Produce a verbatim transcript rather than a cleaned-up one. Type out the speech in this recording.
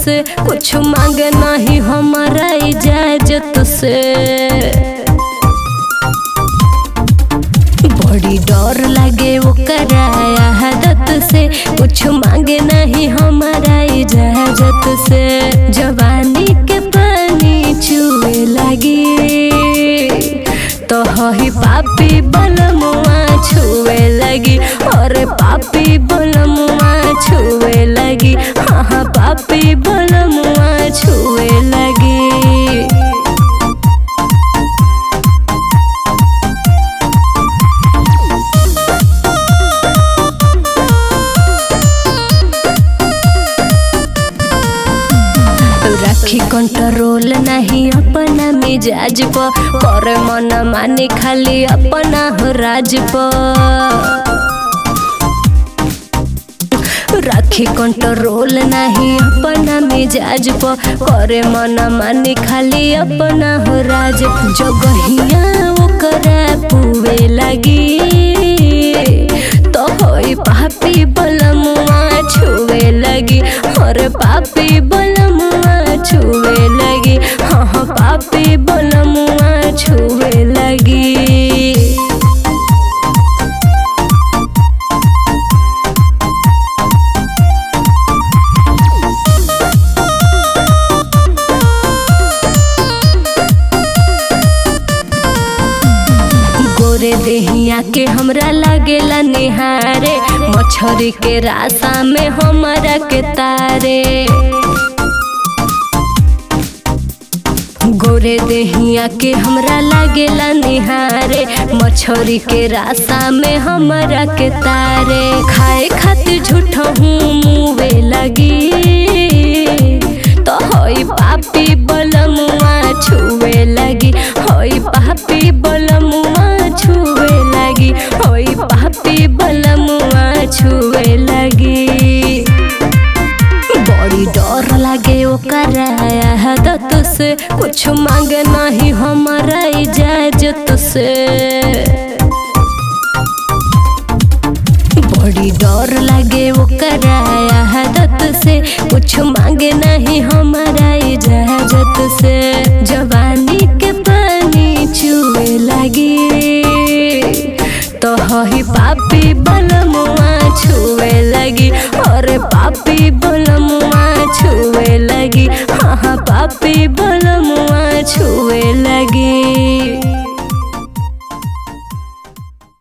से, कुछ मांगे नहीं हमारा इजाजत से। बड़ी डर लागे ओकरा आदत से, कुछ मांगे नहीं हमारा इजाजत से। जवानी के पानी चुए लगी तो ही पापी बलमुआ छुए लगी, और पापी बलमुआ छुए लगी, हाँ हाँ पापी बलमुआ छुए लगी। राखी कंट्रोल नहीं अपना मिजाज पर, करे मन मानी खाली अपना हो राज पर। राखी कंट्रोल नहीं अपना मिजाज पर, करे मन मानी खाली अपना हो राज। जगहिया ओकरा पुए लगी तो होई पापी बलमुआ छुए लगी, और पापी बलमुआ छुए लगी, हाँ हाँ पापी बलमुआ छुए लगी। गोरे देहिया के हमरा लागेला निहारे, मछरी के रासा में हमारा के तारे। गोरे देहिया के हमरा लागेला निहारे, मछरी के रासा में हमारा के तारे। खाए खातिर झूठा हूँ मुँहे लगी तो होई पापी बलमुआ छुए लगी, होई पापी बलमुआ छुए लगी, होई पापी बलमुआ छुए लगी। बड़ी डर लागे ओकरा आदत से, कुछ मांगे नहीं हमारा इजाजत से। बड़ी डर लागे ओकरा आदत से, कुछ मांगे नहीं हमारा इजाजत से। जवानी के पानी चुए लगी तो ही पापी बलमुआ छुए लगी, और पापी बलमुआ छुए लगी, हाँ हाँ पापी बलमुआ छुए लगी।